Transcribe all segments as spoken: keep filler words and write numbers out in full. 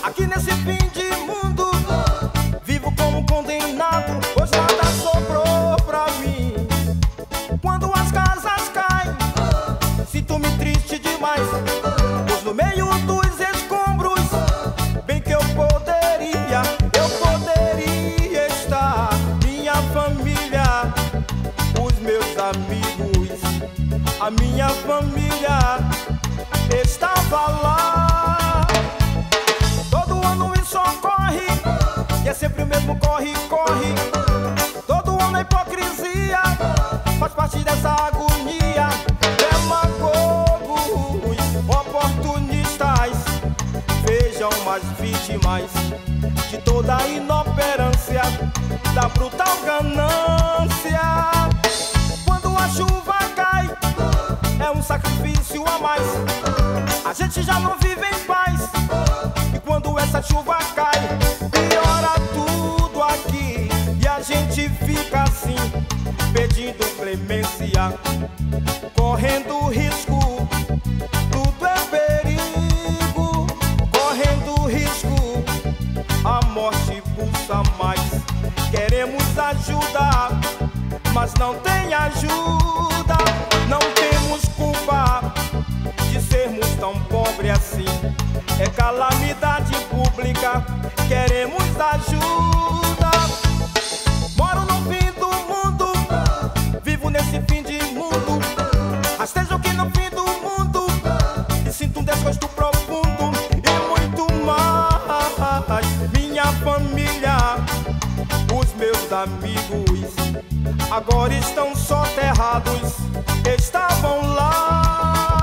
Aqui nesse fim de mundo, vivo como condenado, pois nada sobrou pra mim. Quando as casas caem, sinto-me triste demais, pois no meio dos escombros, bem que eu poderia, eu poderia estar. Minha família, os meus amigos, a minha família estava lá. Todo ano me socorre, e é sempre o mesmo corre, corre. Todo ano a hipocrisia faz parte dessa agonia. Demagogos, oportunistas, vejam as vítimas de toda a inoperância, da brutal ganância. Quando a chuva cai, é um sacrifício a mais. A gente já não vive em paz, e quando essa chuva cai, piora tudo aqui. E a gente fica assim, pedindo clemência, correndo risco, tudo é perigo. Correndo risco, a morte pulsa mais. Queremos ajudar, mas não tem ajuda. Não temos culpa de sermos tão pobres assim. É calamidade pública, queremos ajuda. Moro no fim do mundo, vivo nesse fim de mundo. Rastejo aqui no fim do mundo e sinto um desgosto profundo. E muito mais, minha família, os meus amigos, agora estão soterrados, estavam lá.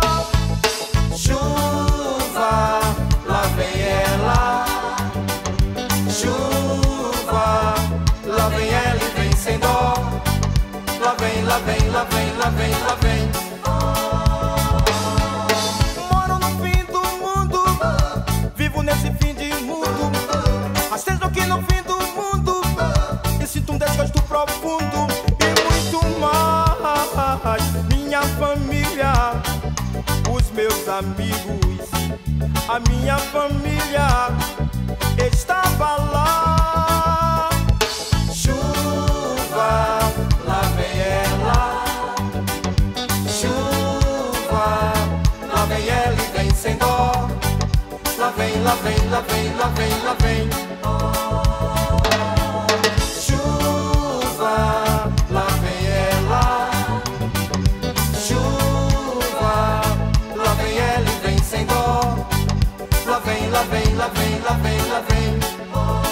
Chuva, lá vem ela. Chuva, lá vem ela e vem sem dó. Lá vem, lá vem, lá vem, lá vem, lá vem. Moro no fim do mundo, vivo nesse fim de mundo. Rastejo aqui no fim do mundo e sinto um desgosto profundo. E muito mais, minha família, os meus amigos, a minha família estava lá. Chuva, lá vem ela. Chuva, lá vem ela e vem sem dó. Lá vem, lá vem, lá vem, lá vem, lá vem. Chuva, lá vem ela. Chuva, lá vem ela e vem sem dó. Lá vem, lá vem, lá vem, lá vem, lá vem.